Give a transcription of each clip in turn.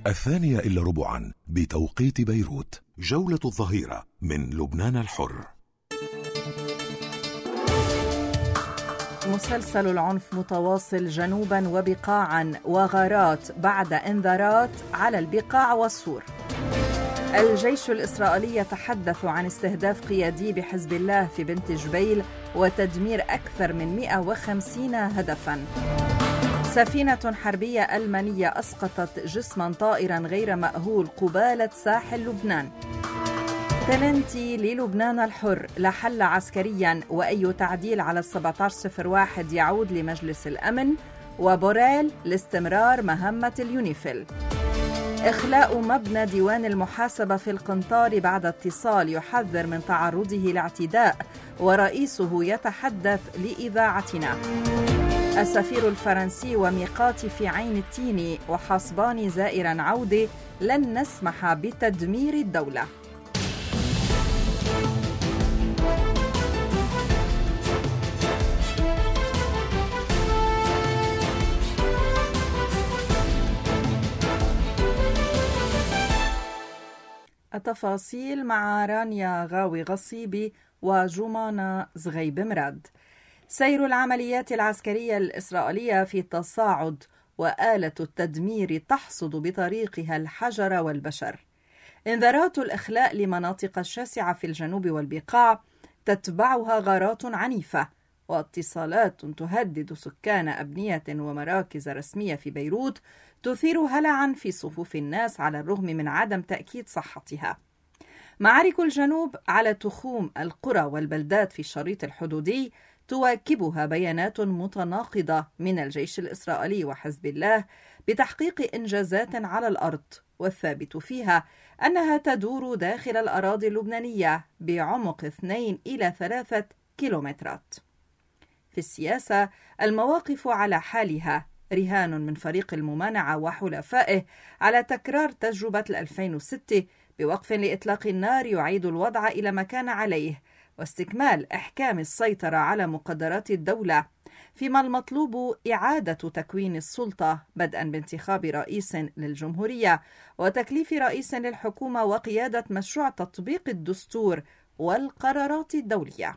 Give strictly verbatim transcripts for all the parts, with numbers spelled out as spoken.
الثانية إلا ربعا بتوقيت بيروت. جولة الظهيرة من لبنان الحر. مسلسل العنف متواصل جنوبا وبقاعا، وغارات بعد انذارات على البقاع والسور. الجيش الإسرائيلي يتحدث عن استهداف قيادي بحزب الله في بنت جبيل وتدمير أكثر من مئة وخمسين هدفاً. سفينة حربية ألمانية أسقطت جسماً طائراً غير مأهول قبالة ساحل لبنان. تلنتي للبنان الحر: لا حل عسكرياً، وأي تعديل على سبعة عشر صفر واحد يعود لمجلس الأمن. وبوريل لاستمرار مهمة اليونيفيل. إخلاء مبنى ديوان المحاسبة في القنطار بعد اتصال يحذر من تعرضه لاعتداء، ورئيسه يتحدث لإذاعتنا. السفير الفرنسي وميقات في عين التين وحصبان زائرا عودة، لن نسمح بتدمير الدولة. التفاصيل مع رانيا غاوي غصيبي وجمانة زغيب مراد. سير العمليات العسكرية الإسرائيلية في تصاعد، وآلة التدمير تحصد بطريقها الحجر والبشر. انذارات الإخلاء لمناطق شاسعة في الجنوب والبقاع تتبعها غارات عنيفة، واتصالات تهدد سكان أبنية ومراكز رسمية في بيروت تثير هلعا في صفوف الناس على الرغم من عدم تأكيد صحتها. معارك الجنوب على تخوم القرى والبلدات في الشريط الحدودي تواكبها بيانات متناقضة من الجيش الإسرائيلي وحزب الله بتحقيق إنجازات على الأرض، والثابت فيها أنها تدور داخل الأراضي اللبنانية بعمق اثنين إلى ثلاثة كيلومترات. في السياسة المواقف على حالها، رهان من فريق الممانعة وحلفائه على تكرار تجربة ألفين وستة بوقف لإطلاق النار يعيد الوضع إلى ما كان عليه، واستكمال إحكام السيطرة على مقدرات الدولة، فيما المطلوب إعادة تكوين السلطة بدءا بانتخاب رئيس للجمهورية وتكليف رئيس للحكومة وقيادة مشروع تطبيق الدستور والقرارات الدولية.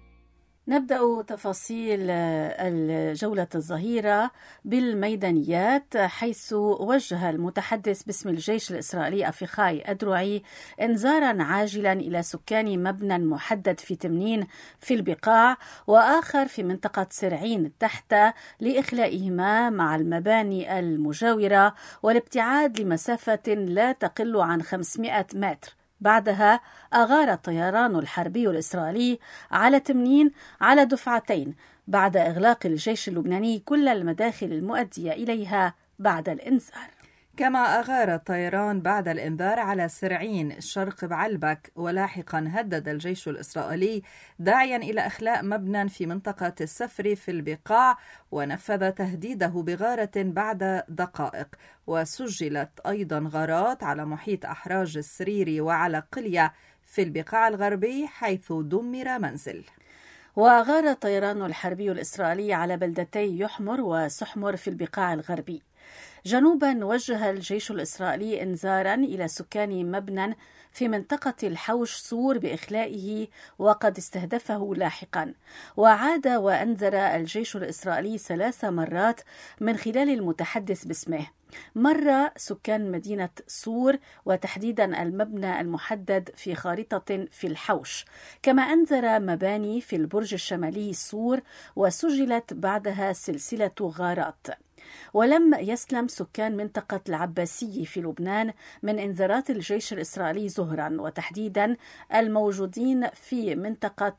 نبدأ تفاصيل الجولة الظهيرة بالميدانيات، حيث وجه المتحدث باسم الجيش الإسرائيلي أفيخاي أدروعي إنذارا عاجلا إلى سكان مبنى محدد في تمنين في البقاع وآخر في منطقة سرعين تحت لإخلائهما مع المباني المجاورة والابتعاد لمسافة لا تقل عن خمسمائة متر. بعدها أغار الطيران الحربي الإسرائيلي على تمنين على دفعتين بعد إغلاق الجيش اللبناني كل المداخل المؤدية إليها بعد الإنذار. كما أغار الطيران بعد الإنذار على سرعين شرق بعلبك، ولاحقا هدد الجيش الإسرائيلي داعيا إلى إخلاء مبنى في منطقة السفر في البقاع، ونفذ تهديده بغارة بعد دقائق. وسجلت أيضا غارات على محيط أحراج السريري وعلى قلية في البقاع الغربي حيث دمر منزل. وأغار الطيران الحربي الإسرائيلي على بلدتي يحمر وسحمر في البقاع الغربي. جنوبا وجه الجيش الإسرائيلي إنذارا إلى سكان مبنى في منطقة الحوش سور بإخلائه وقد استهدفه لاحقا. وعاد وأنذر الجيش الإسرائيلي ثلاث مرات من خلال المتحدث باسمه، مرة سكان مدينة سور وتحديدا المبنى المحدد في خارطة في الحوش، كما أنذر مباني في البرج الشمالي سور وسجلت بعدها سلسلة غارات. ولم يسلم سكان منطقة العباسية في لبنان من إنذارات الجيش الإسرائيلي ظهرا، وتحديدا الموجودين في منطقة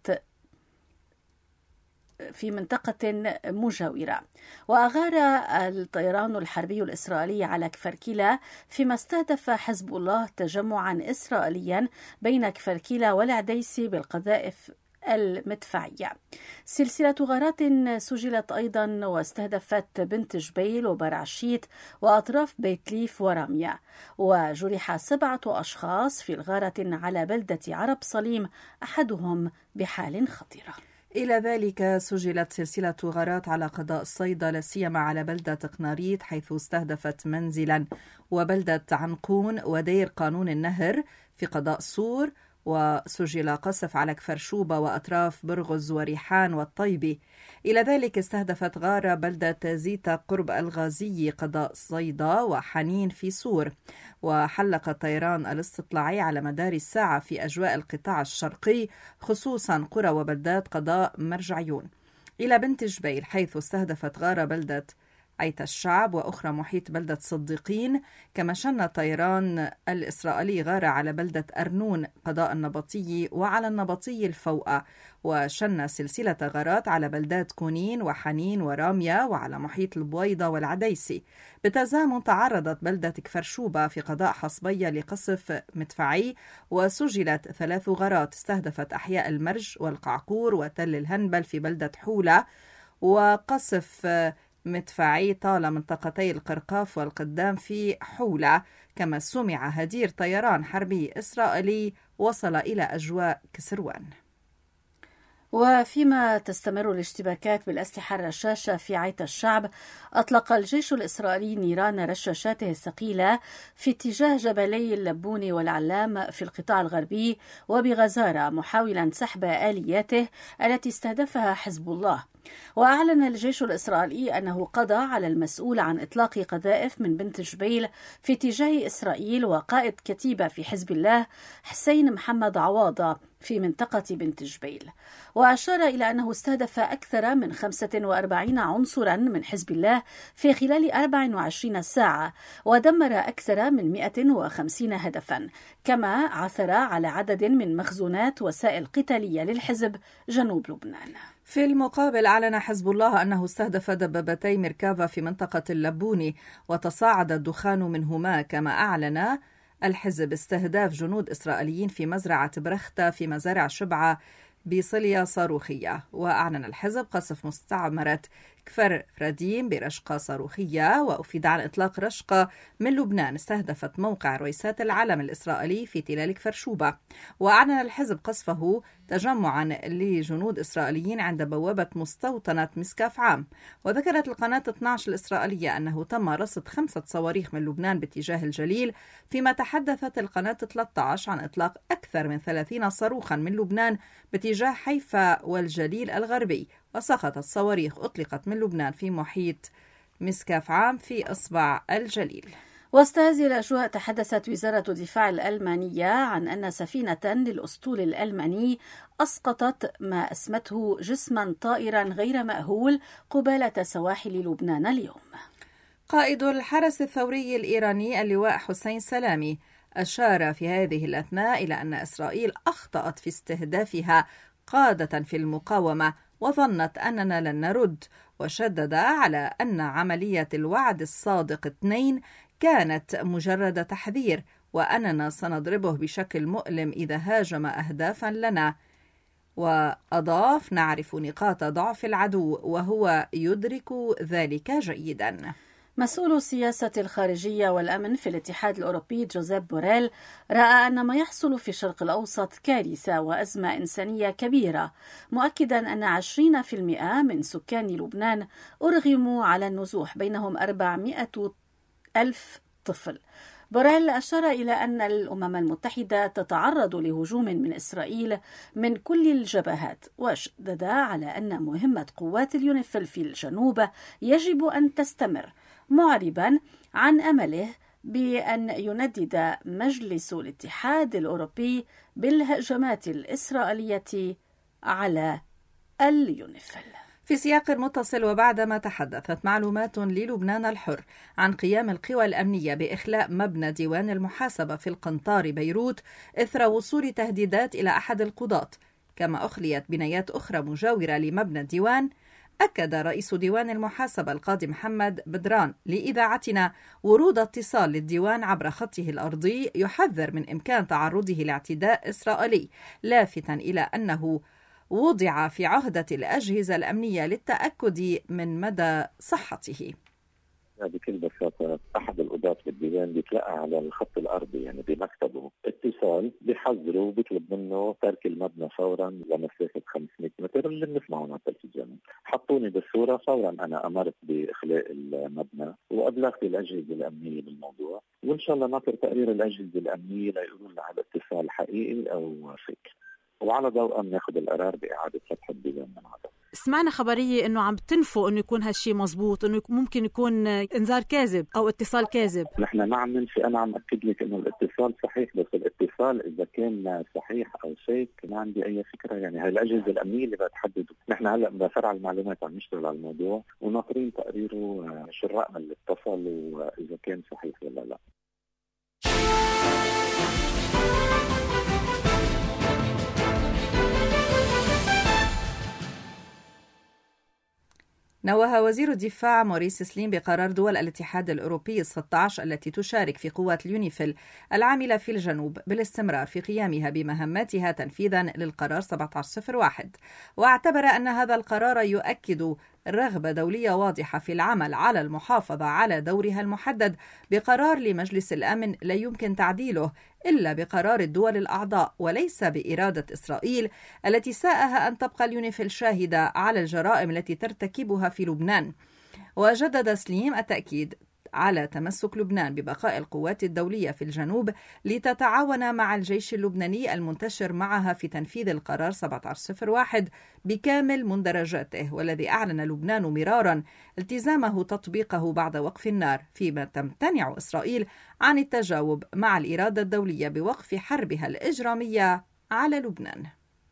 في منطقة مجاورة. وأغار الطيران الحربي الإسرائيلي على كفركيلا فيما استهدف حزب الله تجمعا إسرائيليا بين كفركيلا والعديسي بالقذائف المدفعية. سلسلة غارات سجلت أيضا واستهدفت بنت جبيل وبرعشيت وأطراف بيت ليف ورامية. وجرح سبعة أشخاص في الغارة على بلدة عرب صليم، أحدهم بحال خطيرة. إلى ذلك سجلت سلسلة غارات على قضاء الصيدا لا سيما على بلدة قناريط حيث استهدفت منزلا، وبلدة عنقون ودير قانون النهر في قضاء صور، وسجل قصف على كفر شوبة وأطراف برغز وريحان والطيبي. إلى ذلك استهدفت غارة بلدة زيتا قرب الغازي قضاء صيدا وحنين في صور، وحلق الطيران الاستطلاعي على مدار الساعة في أجواء القطاع الشرقي خصوصا قرى وبلدات قضاء مرجعيون. إلى بنت جبيل حيث استهدفت غارة بلدة عيت الشعب وأخرى محيط بلدة صديقين، كما شن الطيران الإسرائيلي غارة على بلدة أرنون قضاء النبطي وعلى النبطي الفوقة، وشن سلسلة غارات على بلدات كونين وحنين ورامية وعلى محيط البويضة والعديسي. بتزامن تعرضت بلدة كفر شوبة في قضاء حصبية لقصف مدفعي، وسجلت ثلاث غارات استهدفت أحياء المرج والقعقور وتل الهنبل في بلدة حولة، وقصف مدفعي طال منطقتي القرقاف والقدام في حولة، كما سمع هدير طيران حربي إسرائيلي وصل إلى أجواء كسروان. وفيما تستمر الاشتباكات بالأسلحة الرشاشة في عيت الشعب، أطلق الجيش الإسرائيلي نيران رشاشاته الثقيلة في اتجاه جبلي اللبوني والعلام في القطاع الغربي وبغزارة، محاولا سحب آلياته التي استهدفها حزب الله. وأعلن الجيش الإسرائيلي أنه قضى على المسؤول عن إطلاق قذائف من بنت جبيل في اتجاه إسرائيل وقائد كتيبة في حزب الله حسين محمد عواضة في منطقة بنت جبيل. وأشار إلى أنه استهدف أكثر من خمسة وأربعين عنصرا من حزب الله في خلال أربع وعشرين ساعة، ودمر أكثر من مئة وخمسين هدفا، كما عثر على عدد من مخزونات وسائل قتالية للحزب جنوب لبنان. في المقابل أعلن حزب الله أنه استهدف دبابتي ميركافا في منطقة اللبوني وتصاعد الدخان منهما، كما أعلن الحزب استهداف جنود إسرائيليين في مزرعة برختة في مزارع شبعة بصلية صاروخية. وأعلن الحزب قصف مستعمرة كفر فرديم برشقة صاروخية، وأفيد عن إطلاق رشقة من لبنان استهدفت موقع رويسات العلم الإسرائيلي في تلال كفر شوبة. وأعلن الحزب قصفه تجمعا لجنود إسرائيليين عند بوابة مستوطنة مسكاف عام. وذكرت القناة اثني عشر الإسرائيلية أنه تم رصد خمسة صواريخ من لبنان باتجاه الجليل، فيما تحدثت القناة ثلاثة عشر عن إطلاق أكثر من ثلاثين صاروخا من لبنان باتجاه حيفا والجليل الغربي. وسقطت صواريخ أطلقت من لبنان في محيط مسكاف عام في إصبع الجليل. وسط هذه الأجواء تحدثت وزارة الدفاع الألمانية عن أن سفينة للأسطول الألماني أسقطت ما أسمته جسما طائرا غير مأهول قبالة سواحل لبنان اليوم. قائد الحرس الثوري الإيراني اللواء حسين سلامي أشار في هذه الأثناء إلى أن إسرائيل أخطأت في استهدافها قادة في المقاومة وظنت أننا لن نرد، وشدد على أن عملية الوعد الصادق اثنين كانت مجرد تحذير، وأننا سنضربه بشكل مؤلم إذا هاجم أهدافا لنا. وأضاف: نعرف نقاط ضعف العدو وهو يدرك ذلك جيدا. مسؤول السياسة الخارجية والأمن في الاتحاد الأوروبي جوزيف بوريل رأى أن ما يحصل في الشرق الأوسط كارثة وأزمة إنسانية كبيرة، مؤكدا أن عشرين بالمئة من سكان لبنان أرغموا على النزوح، بينهم أربعمئة ألف طفل. بوريل أشار إلى أن الأمم المتحدة تتعرض لهجوم من إسرائيل من كل الجبهات، وشدد على أن مهمة قوات اليونيفيل في الجنوب يجب أن تستمر، معربا عن أمله بأن يندد مجلس الاتحاد الأوروبي بالهجمات الإسرائيلية على اليونيفيل. في سياق متصل، وبعدما تحدثت معلومات للبنان الحر عن قيام القوى الأمنية بإخلاء مبنى ديوان المحاسبة في القنطار بيروت إثر وصول تهديدات إلى أحد القضاة، كما أخليت بنايات أخرى مجاورة لمبنى الديوان، أكد رئيس ديوان المحاسبة القاضي محمد بدران لإذاعتنا ورود اتصال للديوان عبر خطه الأرضي يحذر من إمكان تعرضه لاعتداء إسرائيلي، لافتا إلى أنه وضع في عهدة الأجهزة الأمنية للتأكد من مدى صحته. بكل بساطة أحد القضاة بالديوان بيتلقى على الخط الأرضي يعني بمكتبه اتصال بيحذره وبيطلب منه ترك المبنى فورا لمسافة خمسمائة متر اللي بنسمعه على التلفزيون. حطوني بالصورة، فورا أنا أمرت بإخلاء المبنى وأبلغت الأجهزة الأمنية بالموضوع، وإن شاء الله ناطر تقرير الأجهزة الأمنية ليقولوا لنا على اتصال حقيقي أو فيك، وعلى ضوء ناخذ القرار بإعادة فتح الديوان من عدم. سمعنا خبرية إنه عم تنفوا إنه يكون هالشي مزبوط، إنه ممكن يكون إنذار كاذب أو اتصال كاذب. نحن ما عم ننفي، أنا عم أكد لك إنه الاتصال صحيح، بس الاتصال إذا كان صحيح أو فيك ما عندي أي فكرة. يعني هاي الأجهزة الأمنية اللي بتحدد. نحن هلا بفرع المعلومات عم نشتغل على الموضوع وناطرين تقريره شراء من اللي اتصل وإذا كان صحيح ولا لا. نوه وزير الدفاع موريس سليم بقرار دول الاتحاد الأوروبي الستة عشر التي تشارك في قوات اليونيفيل العاملة في الجنوب بالاستمرار في قيامها بمهماتها تنفيذا للقرار سبعة عشر صفر واحد، واعتبر أن هذا القرار يؤكد رغبة دولية واضحة في العمل على المحافظة على دورها المحدد بقرار لمجلس الأمن لا يمكن تعديله إلا بقرار الدول الأعضاء وليس بإرادة إسرائيل التي ساءها أن تبقى اليونيفيل شاهدة على الجرائم التي ترتكبها في لبنان. وجدد سليم التأكيد على تمسك لبنان ببقاء القوات الدولية في الجنوب لتتعاون مع الجيش اللبناني المنتشر معها في تنفيذ القرار سبعة عشر صفر واحد بكامل مندرجاته، والذي أعلن لبنان مرارا التزامه تطبيقه بعد وقف النار، فيما تمتنع إسرائيل عن التجاوب مع الإرادة الدولية بوقف حربها الإجرامية على لبنان.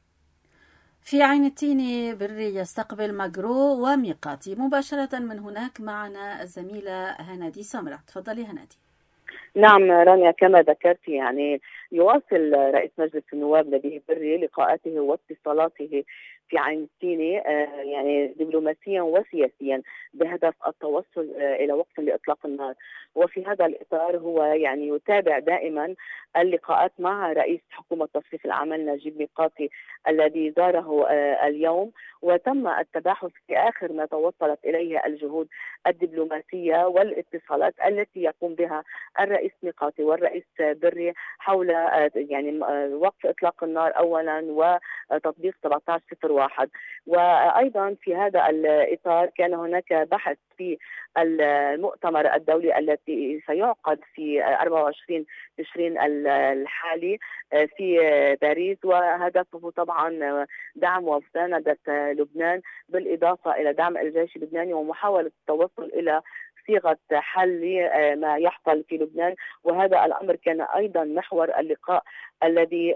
في عين التين بري يستقبل ماغرو وميقاتي. مباشرة من هناك معنا الزميلة هنادي سمرة. تفضلي هنادي. نعم رانيا، كما ذكرت يعني يواصل رئيس مجلس النواب نبيه بري لقاءاته واتصالاته في عين التيني يعني دبلوماسيا وسياسيا بهدف التوصل إلى وقف لإطلاق النار. وفي هذا الإطار هو يعني يتابع دائما اللقاءات مع رئيس حكومة تصريف الأعمال نجيب ميقاتي الذي زاره اليوم، وتم التباحث في آخر ما توصلت إليه الجهود الدبلوماسية والاتصالات التي يقوم بها الرئيس ميقاتي والرئيس بري حول يعني وقف إطلاق النار أولا وتطبيق سبعة عشر صفر واحد. وأيضا في هذا الإطار كان هناك بحث في المؤتمر الدولي الذي سيعقد في أربعة وعشرين تشرين الحالي في باريس، وهدفه طبعا دعم ومساندة لبنان بالإضافة إلى دعم الجيش اللبناني ومحاولة التوصل إلى صيغة حل ما يحصل في لبنان. وهذا الأمر كان أيضا محور اللقاء الذي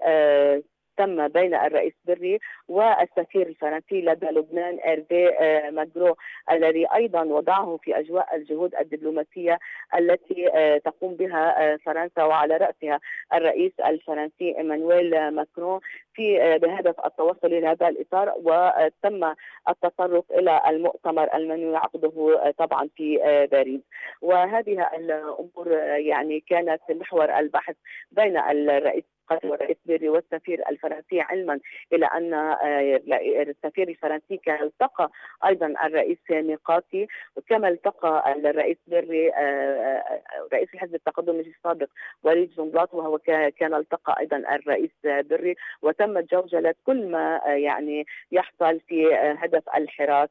تم بين الرئيس بري والسفير الفرنسي لدى لبنان إيرفي ماغرو، الذي أيضا وضعه في أجواء الجهود الدبلوماسية التي تقوم بها فرنسا وعلى رأسها الرئيس الفرنسي إيمانويل ماكرون في بهدف التوصل إلى هذا الإطار. وتم التطرق إلى المؤتمر المنوي عقده طبعا في باريس. وهذه الأمور يعني كانت محور البحث بين الرئيس والرئيس بري والسفير الفرنسي، علما الى ان السفير الفرنسي كان التقى ايضا الرئيس ميقاتي، وكما التقى الرئيس بري رئيس الحزب التقدمي السابق وليد جنبلاط، وهو كان التقى ايضا الرئيس بري، وتمت جوجله كل ما يعني يحصل في هدف الحراك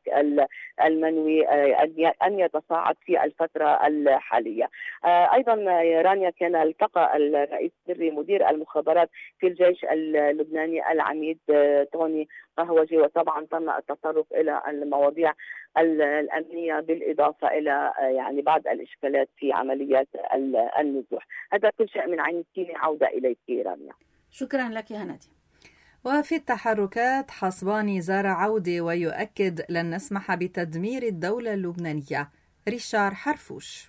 المنوي ان يتصاعد في الفتره الحاليه. ايضا رانيا كان التقى الرئيس بري مدير المخابرات في الجيش اللبناني العميد توني قهوجي، وطبعا تم التطرق الى المواضيع الامنيه بالاضافه الى يعني بعض الاشكالات في عمليات النزوح. هذا كل شيء من عين التين. عوده اليك رانيا. شكرا لك هنادي. وفي التحركات، حصباني زار عودة ويؤكد لن نسمح بتدمير الدولة اللبنانية. ريشار حرفوش.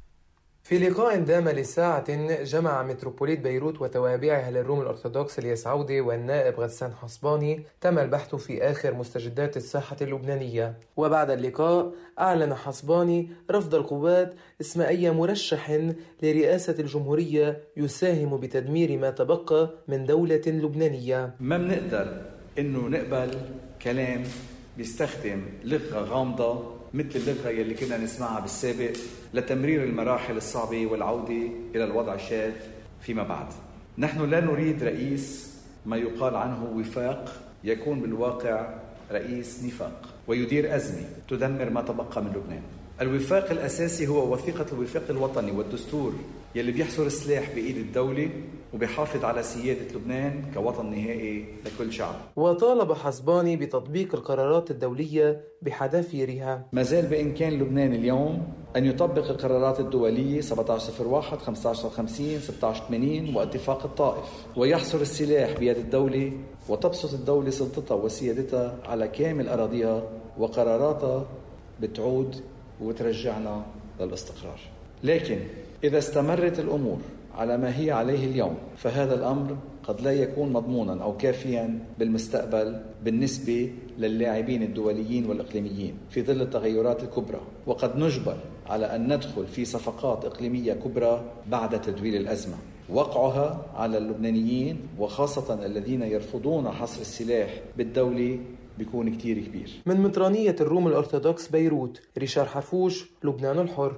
في لقاء دام لساعة جمع متروبوليت بيروت وتوابعها للروم الأرثوذكس الياس عودة والنائب غسان حصباني تم البحث في آخر مستجدات الساحة اللبنانية. وبعد اللقاء أعلن حصباني رفض القوات اسم أي مرشح لرئاسة الجمهورية يساهم بتدمير ما تبقى من دولة لبنانية. ما بنقدر إنه نقبل كلام بيستخدم لغة غامضة مثل اللغة يلي كنا نسمعها بالسابق لتمرير المراحل الصعبة والعودة إلى الوضع الشاذ فيما بعد. نحن لا نريد رئيس ما يقال عنه وفاق يكون بالواقع رئيس نفاق ويدير أزمة تدمر ما تبقى من لبنان. الوفاق الأساسي هو وثيقة الوفاق الوطني والدستور يلي بيحصر السلاح بإيد الدولة وبيحافظ على سيادة لبنان كوطن نهائي لكل شعب. وطالب حسباني بتطبيق القرارات الدولية بحذافيرها. ما زال بإمكان لبنان اليوم أن يطبق القرارات الدولية سبعة عشر صفر واحد، خمسة عشر خمسين، ستة عشر ثمانين واتفاق الطائف، ويحصر السلاح بيد الدولة وتبسط الدولة سلطتها وسيادتها على كامل أراضيها وقراراتها بتعود وترجعنا للاستقرار. لكن إذا استمرت الأمور على ما هي عليه اليوم فهذا الأمر قد لا يكون مضمونا أو كافيا بالمستقبل بالنسبة للاعبين الدوليين والإقليميين في ظل التغيرات الكبرى، وقد نجبر على أن ندخل في صفقات إقليمية كبرى بعد تدوير الأزمة. وقعها على اللبنانيين وخاصة الذين يرفضون حصر السلاح بالدولة بيكون كتير كبير. من مطرانية الروم الأرثوذكس بيروت، ريشار حفوش، لبنان الحر.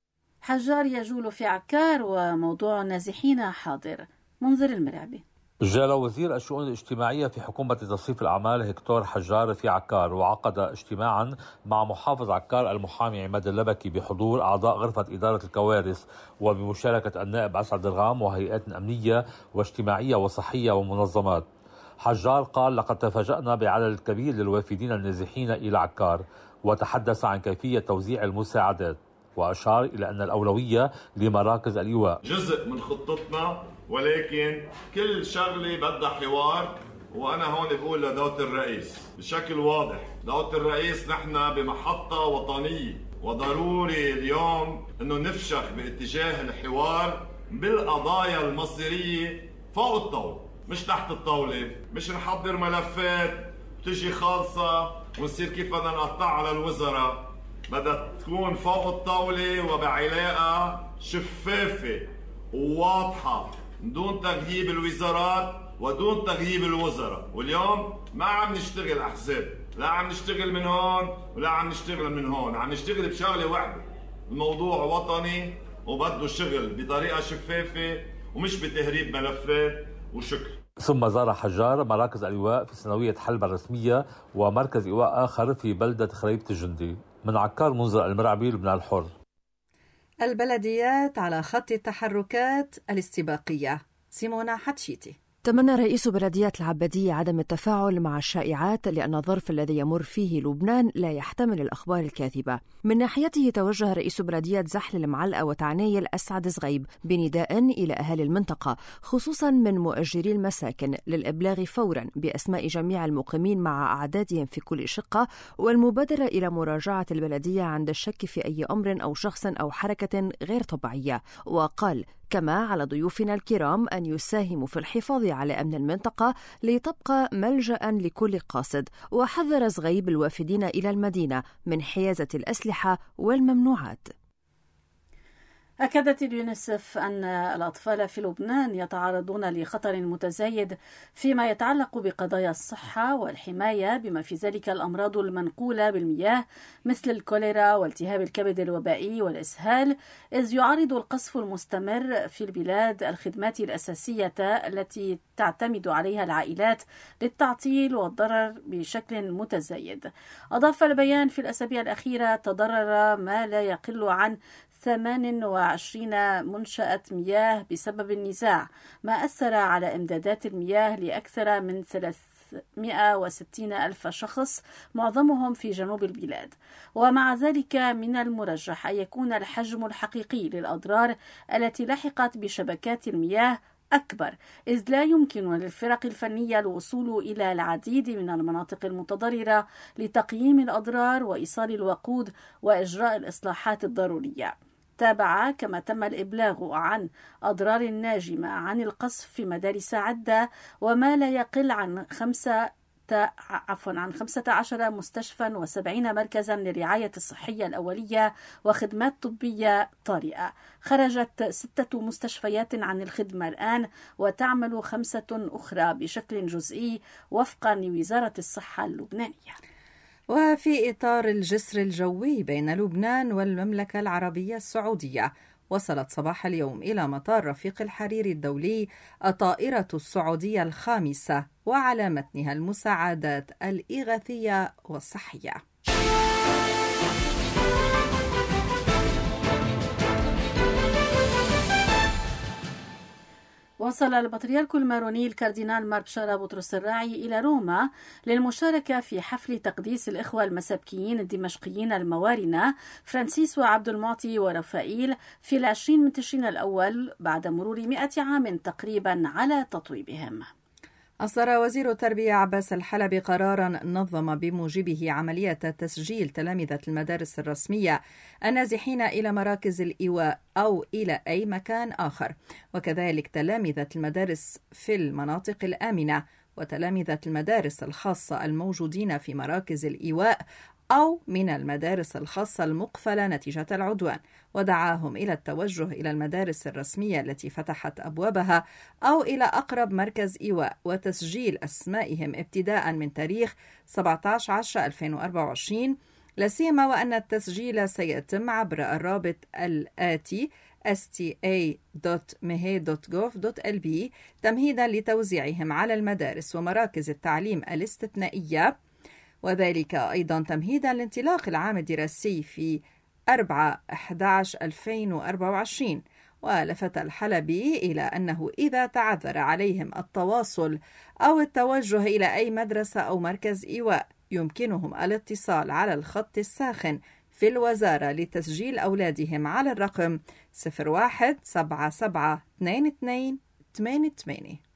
حجار يجول في عكار وموضوع النازحين حاضر. منذر المرعبي. جال وزير الشؤون الاجتماعية في حكومة تصريف الأعمال هكتور حجار في عكار، وعقد اجتماعا مع محافظ عكار المحامي عماد اللبكي بحضور أعضاء غرفة إدارة الكوارث وبمشاركة النائب أسعد الغام وهيئات أمنية واجتماعية وصحية ومنظمات. حجار قال: لقد تفاجأنا بعدد كبير للوافدين النازحين إلى عكار، وتحدث عن كيفية توزيع المساعدات، وأشار إلى أن الأولوية لمراكز الإيواء جزء من خطتنا، ولكن كل شغلة بدها حوار. وأنا هون بقول لدولة الرئيس بشكل واضح، دولة الرئيس نحن بمحطة وطنية، وضروري اليوم أنه نفشخ باتجاه الحوار بالقضايا المصيرية فوق الطاولة مش تحت الطاولة. مش نحضر ملفات وتجي خالصة ونصير كيف بدنا نقطع على الوزراء، بدها تكون فوق الطاولة وبعلاقة شفافة وواضحة دون تغييب الوزارات ودون تغييب الوزراء. واليوم ما عم نشتغل أحزاب، لا عم نشتغل من هون ولا عم نشتغل من هون، عم نشتغل بشغلة واحدة. الموضوع وطني وبده شغل بطريقة شفافة ومش بتهريب ملفات. وشكرا. ثم زار حجار مراكز الإيواء في ثانوية حلبة الرسمية ومركز إيواء آخر في بلدة خريبة الجندي. من عكار، منذر المرعبي، لبنان الحر. البلديات على خط التحركات الاستباقية. سيمونا حتشيتي. تمنى رئيس بلديات العبدية عدم التفاعل مع الشائعات لأن الظرف الذي يمر فيه لبنان لا يحتمل الأخبار الكاذبة. من ناحيته توجه رئيس بلديات زحل المعلقة وتعنايل أسعد زغيب بنداء إلى أهالي المنطقة خصوصا من مؤجري المساكن للإبلاغ فورا بأسماء جميع المقيمين مع أعدادهم في كل شقة، والمبادرة إلى مراجعة البلدية عند الشك في أي أمر أو شخص أو حركة غير طبيعية. وقال: كما على ضيوفنا الكرام أن يساهموا في الحفاظ على أمن المنطقة لتبقى ملجأ لكل قاصد. وحذر زغيب الوافدين إلى المدينة من حيازة الأسلحة والممنوعات. أكدت اليونسف أن الأطفال في لبنان يتعرضون لخطر متزايد فيما يتعلق بقضايا الصحة والحماية، بما في ذلك الأمراض المنقولة بالمياه مثل الكوليرا والتهاب الكبد الوبائي والإسهال، إذ يعرض القصف المستمر في البلاد الخدمات الأساسية التي تعتمد عليها العائلات للتعطيل والضرر بشكل متزايد. أضاف البيان: في الأسابيع الأخيرة تضرر ما لا يقل عن ثمان وعشرين منشأة مياه بسبب النزاع، ما أثر على إمدادات المياه لأكثر من ثلاثمائة وستين ألف شخص، معظمهم في جنوب البلاد. ومع ذلك من المرجح أن يكون الحجم الحقيقي للأضرار التي لحقت بشبكات المياه أكبر، إذ لا يمكن للفرق الفنية الوصول إلى العديد من المناطق المتضررة لتقييم الأضرار وإيصال الوقود وإجراء الإصلاحات الضرورية. تابع كما تم الإبلاغ عن أضرار ناجمة عن القصف في مدارس عدة، وما لا يقل عن خمسة عفوا عن خمسة عشر مستشفى وسبعين مركزا للرعاية الصحية الأولية وخدمات طبية طارئة. خرجت ستة مستشفيات عن الخدمة الآن، وتعمل خمسة أخرى بشكل جزئي وفقا لوزارة الصحة اللبنانية. وفي إطار الجسر الجوي بين لبنان والمملكة العربية السعودية، وصلت صباح اليوم إلى مطار رفيق الحريري الدولي الطائرة السعودية الخامسة وعلى متنها المساعدات الإغاثية والصحية. وصل البطريرك الماروني الكاردينال مار بشارة بطرس الراعي إلى روما للمشاركة في حفل تقديس الإخوة المسبكيين الدمشقيين الموارنة فرانسيس وعبد المعطي ورفائيل في العشرين من تشرين الأول بعد مرور مئة عام تقريبا على تطويبهم. أصدر وزير التربية عباس الحلبي قراراً نظم بموجبه عملية تسجيل تلامذة المدارس الرسمية النازحين إلى مراكز الإيواء أو إلى أي مكان آخر، وكذلك تلامذة المدارس في المناطق الآمنة وتلامذة المدارس الخاصة الموجودين في مراكز الإيواء أو من المدارس الخاصة المقفلة نتيجة العدوان، ودعاهم إلى التوجه إلى المدارس الرسمية التي فتحت أبوابها أو إلى أقرب مركز إيواء وتسجيل أسمائهم ابتداء من تاريخ سبعة عشر عشرة ألفين وأربعة وعشرين، لا سيما وأن التسجيل سيتم عبر الرابط الآتي إس تي إيه دوت ميه دوت جوف دوت إل بي تمهيدا لتوزيعهم على المدارس ومراكز التعليم الاستثنائية، وذلك أيضا تمهيدا لانطلاق العام الدراسي في أربعة أحد عشر ألفين وأربعة وعشرين. ولفت الحلبي إلى أنه إذا تعذر عليهم التواصل أو التوجه إلى أي مدرسة أو مركز إيواء يمكنهم الاتصال على الخط الساخن في الوزارة لتسجيل أولادهم على الرقم صفر واحد سبعة سبعة اثنين اثنين ثمانية ثمانية.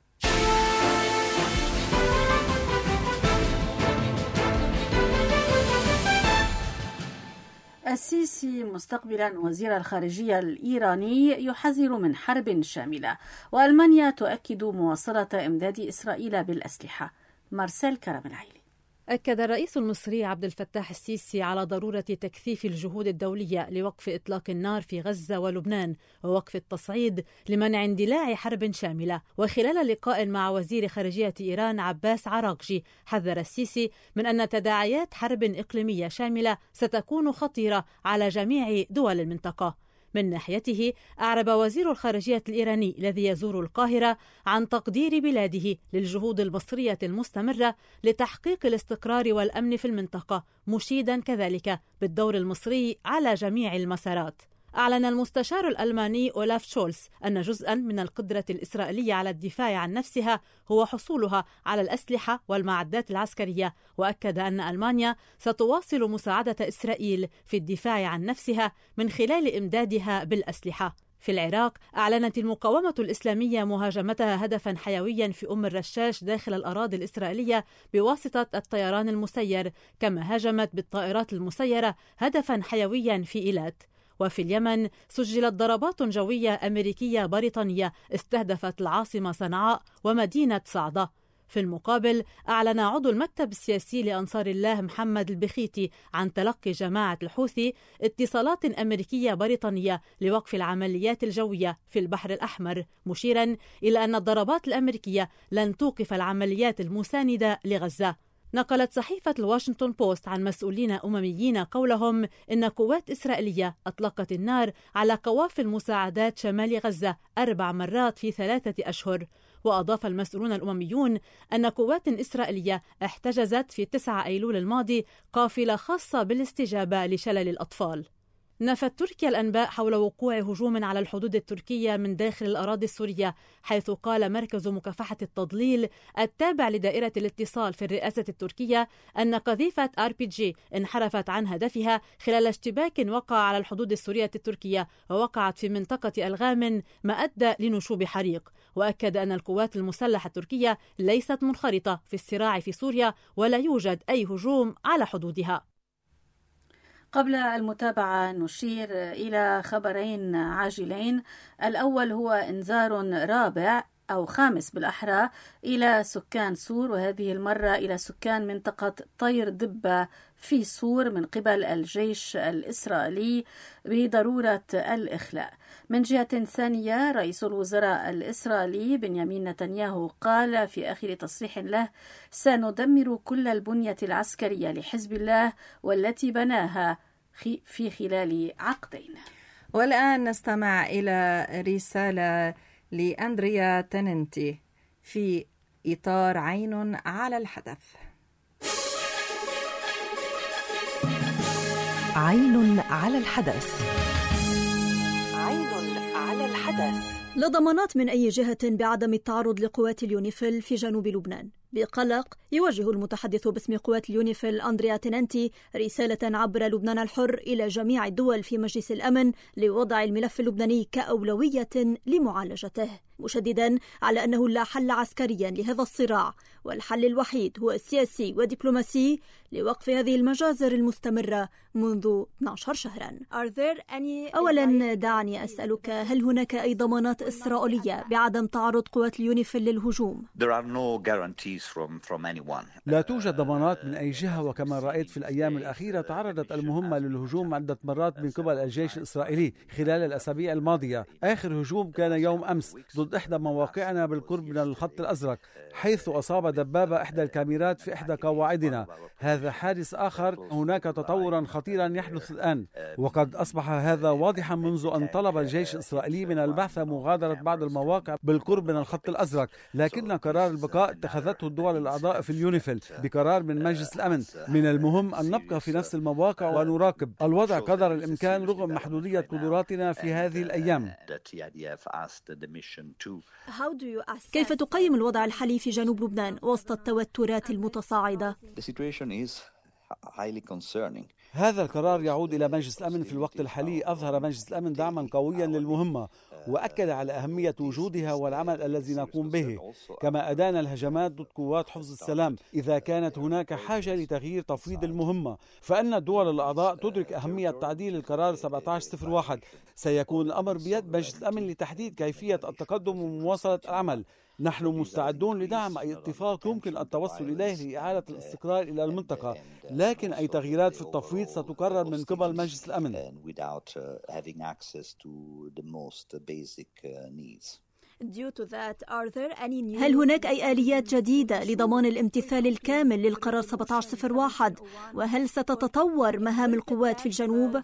السيسي مستقبلا وزير الخارجية الإيراني يحذر من حرب شاملة، وألمانيا تؤكد مواصلة إمداد إسرائيل بالأسلحة. مارسيل كرم العيلي. أكد الرئيس المصري عبد الفتاح السيسي على ضرورة تكثيف الجهود الدولية لوقف إطلاق النار في غزة ولبنان ووقف التصعيد لمنع اندلاع حرب شاملة. وخلال لقاء مع وزير خارجية إيران عباس عراقجي حذر السيسي من أن تداعيات حرب إقليمية شاملة ستكون خطيرة على جميع دول المنطقة. من ناحيته أعرب وزير الخارجية الإيراني الذي يزور القاهرة عن تقدير بلاده للجهود المصرية المستمرة لتحقيق الاستقرار والأمن في المنطقة، مشيدا كذلك بالدور المصري على جميع المسارات. أعلن المستشار الألماني أولاف شولز أن جزءا من القدرة الإسرائيلية على الدفاع عن نفسها هو حصولها على الأسلحة والمعدات العسكرية، وأكد أن ألمانيا ستواصل مساعدة إسرائيل في الدفاع عن نفسها من خلال إمدادها بالأسلحة. في العراق أعلنت المقاومة الإسلامية مهاجمتها هدفا حيويا في أم الرشاش داخل الأراضي الإسرائيلية بواسطة الطيران المسير، كما هاجمت بالطائرات المسيرة هدفا حيويا في إيلات. وفي اليمن سجلت ضربات جوية أمريكية بريطانية استهدفت العاصمة صنعاء ومدينة صعدة. في المقابل أعلن عضو المكتب السياسي لأنصار الله محمد البخيتي عن تلقي جماعة الحوثي اتصالات أمريكية بريطانية لوقف العمليات الجوية في البحر الأحمر، مشيرا إلى أن الضربات الأمريكية لن توقف العمليات المساندة لغزة. نقلت صحيفة الواشنطن بوست عن مسؤولين أمميين قولهم إن قوات إسرائيلية أطلقت النار على قوافل المساعدات شمال غزة أربع مرات في ثلاثة أشهر. وأضاف المسؤولون الأمميون أن قوات إسرائيلية احتجزت في تسعة أيلول الماضي قافلة خاصة بالاستجابة لشلل الأطفال. نفت تركيا الأنباء حول وقوع هجوم على الحدود التركية من داخل الأراضي السورية، حيث قال مركز مكافحة التضليل التابع لدائرة الاتصال في الرئاسة التركية أن قذيفة آر بي جي انحرفت عن هدفها خلال اشتباك وقع على الحدود السورية التركية ووقعت في منطقة ألغام ما أدى لنشوب حريق. وأكد أن القوات المسلحة التركية ليست منخرطة في الصراع في سوريا ولا يوجد أي هجوم على حدودها. قبل المتابعة نشير إلى خبرين عاجلين. الأول هو إنذار رابع أو خامس بالأحرى إلى سكان سور، وهذه المرة إلى سكان منطقة طير دبة في سور من قبل الجيش الإسرائيلي بضرورة الإخلاء. من جهة ثانية، رئيس الوزراء الإسرائيلي بنيامين نتنياهو قال في آخر تصريح له: سندمر كل البنية العسكرية لحزب الله والتي بناها في خلال عقدين. والآن نستمع إلى رسالة لأندريا تننتي في إطار عين على الحدث. عين على الحدث. عين على الحدث. لا ضمانات من أي جهة بعدم التعرض لقوات اليونيفيل في جنوب لبنان. بقلق يوجه المتحدث باسم قوات اليونيفيل أندريا تننتي رسالة عبر لبنان الحر إلى جميع الدول في مجلس الأمن لوضع الملف اللبناني كأولوية لمعالجته، مشددا على أنه لا حل عسكريا لهذا الصراع، والحل الوحيد هو السياسي ودبلوماسي لوقف هذه المجازر المستمرة منذ اثني عشر شهرا. أولا دعني أسألك، هل هناك أي ضمانات إسرائيلية بعدم تعرض قوات اليونيفيل للهجوم؟ لا توجد ضمانات من أي جهة، وكما رأيت في الأيام الأخيرة تعرضت المهمة للهجوم عدة مرات من قبل الجيش الإسرائيلي خلال الأسابيع الماضية. آخر هجوم كان يوم أمس ضد إحدى مواقعنا بالقرب من الخط الأزرق، حيث أصاب دبابة إحدى الكاميرات في إحدى قواعدنا. هذا حادث آخر. هناك تطورا خطيرا يحدث الآن، وقد أصبح هذا واضحا منذ أن طلب الجيش الإسرائيلي من البعثة مغادرة بعض المواقع بالقرب من الخط الأزرق، لكن قرار البقاء اتخذته الدول الأعضاء في اليونيفيل بقرار من مجلس الأمن. من المهم أن نبقى في نفس المواقع ونراقب الوضع قدر الإمكان رغم محدودية قدراتنا في هذه الأيام. كيف تقيم الوضع الحالي في جنوب لبنان وسط التوترات المتصاعدة؟ هذا القرار يعود إلى مجلس الأمن في الوقت الحالي. أظهر مجلس الأمن دعما قويا للمهمة، وأكد على أهمية وجودها والعمل الذي نقوم به، كما أدان الهجمات ضد قوات حفظ السلام. إذا كانت هناك حاجة لتغيير تفويض المهمة، فإن الدول الأعضاء تدرك أهمية تعديل القرار سبعة عشر صفر واحد. سيكون الأمر بيد مجلس الأمن لتحديد كيفية التقدم ومواصلة العمل. نحن مستعدون لدعم أي اتفاق يمكن التوصل إليه لإعادة الاستقرار إلى المنطقة، لكن أي تغييرات في التفويض ستقرر من قبل مجلس الأمن. هل هناك أي آليات جديدة لضمان الامتثال الكامل للقرار سبعة عشر صفر واحد؟ وهل ستتطور مهام القوات في الجنوب؟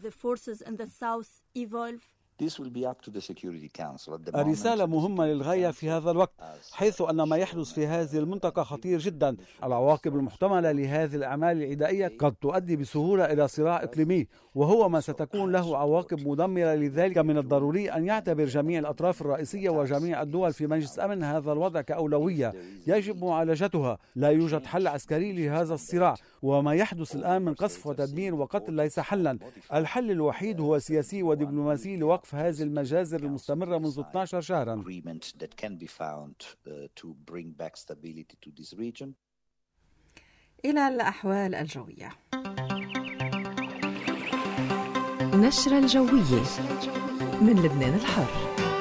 الرسالة مهمة للغاية في هذا الوقت، حيث أن ما يحدث في هذه المنطقة خطير جدا. العواقب المحتملة لهذه الأعمال العدائية قد تؤدي بسهولة إلى صراع إقليمي، وهو ما ستكون له عواقب مدمرة. لذلك من الضروري أن يعتبر جميع الأطراف الرئيسية وجميع الدول في مجلس الأمن هذا الوضع كأولوية يجب معالجتها. لا يوجد حل عسكري لهذا الصراع، وما يحدث الآن من قصف وتدمير وقتل ليس حلا. الحل الوحيد هو سياسي ودبلوماسي لوقف هذه المجازر المستمرة منذ اثني عشر شهرا. إلى الأحوال الجوية. نشرة الجوية من لبنان الحر.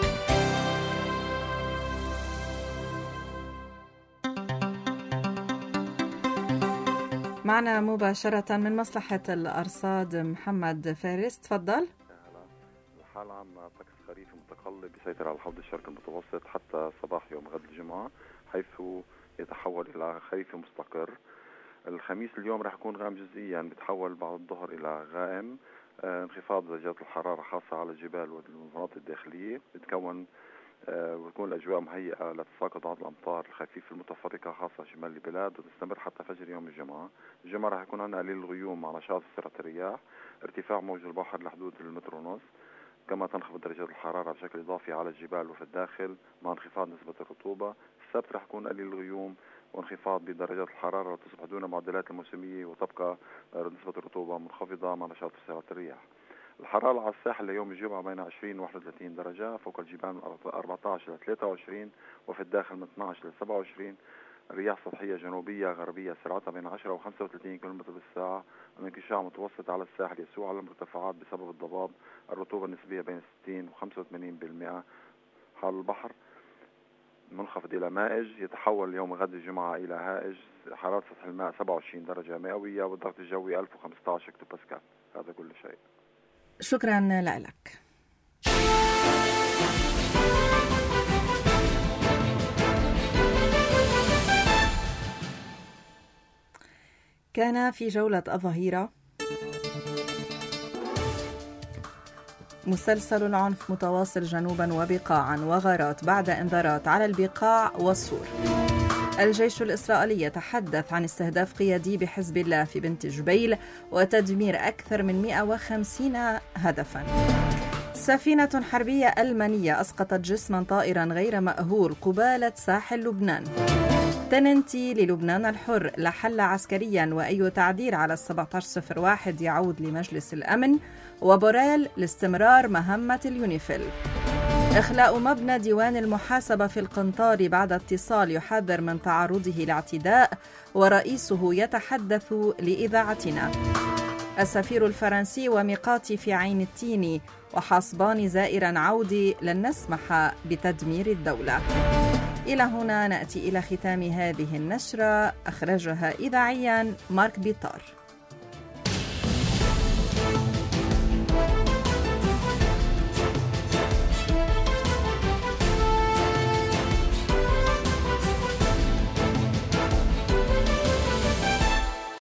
معنا مباشرة من مصلحة الأرصاد محمد فارس، تفضل. الحالة عام طقس خريفي متقلب يسيطر على الحوض الشرقي المتوسط حتى صباح يوم غد الجمعة، حيث يتحول إلى خريفي مستقر. الخميس اليوم راح يكون غائم جزئيا، بيتحول بعد الظهر إلى غائم. آه انخفاض درجات الحرارة خاصة على الجبال والمناطق الداخلية، بتكون آه وتكون الأجواء مهيئة لتساقط بعض الأمطار الخفيفة المتفرقة خاصة شمال البلاد، وتستمر حتى فجر يوم الجمعة. الجمعة راح يكون عندنا قليل الغيوم مع نشاط سرعة الرياح، ارتفاع موج البحر لحدود المتر ونص، كما تنخفض درجات الحرارة بشكل إضافي على الجبال وفي الداخل مع انخفاض نسبة الرطوبة. السبت راح يكون قليل الغيوم وانخفاض بدرجات الحرارة وتصبح دون المعدلات الموسمية، وتبقى نسبة الرطوبة منخفضة مع نشاط سرعة الرياح. الحرارة على الساحل ليوم الجمعة بين عشرين و واحد وثلاثين درجة، فوق الجبال من أربعة عشر إلى ثلاثة وعشرين، وفي الداخل من اثني عشر إلى سبعة وعشرين. رياح سطحية جنوبية غربية سرعتها بين عشرة و خمسة وثلاثين كيلومتر بالساعة، انكشاف متوسط على الساحل يسوع على المرتفعات بسبب الضباب. الرطوبة النسبية بين ستين و خمسة وثمانين بالمئة. حال البحر منخفض إلى مائج، يتحول يوم غد الجمعة إلى هائج، حرارة سطح الماء سبعة وعشرين درجة مئوية، والضغط الجوي ألف وخمسة عشر هكتو باسكال. هذا كل شيء. شكرا لك. كان في جولة الظهيرة مسلسل العنف متواصل جنوبا وبقاعا وغارات بعد انذارات على البقاع والصور. الجيش الإسرائيلي يتحدث عن استهداف قيادي بحزب الله في بنت جبيل وتدمير أكثر من مئة وخمسين هدفا. سفينة حربية ألمانية أسقطت جسما طائرا غير مأهول قبالة ساحل لبنان. تننتي للبنان الحر لحل عسكريا وأي تعديل على السبعة عشر صفر واحد يعود لمجلس الأمن. وبوريل لاستمرار مهمة اليونيفيل. إخلاء مبنى ديوان المحاسبة في القنطار بعد اتصال يحذر من تعرضه لاعتداء ورئيسه يتحدث لإذاعتنا. السفير الفرنسي وميقاتي في عين التين وحصبان زائرا عودي لن نسمح بتدمير الدولة. إلى هنا نأتي إلى ختام هذه النشرة، أخرجها إذاعيا مارك بيطار.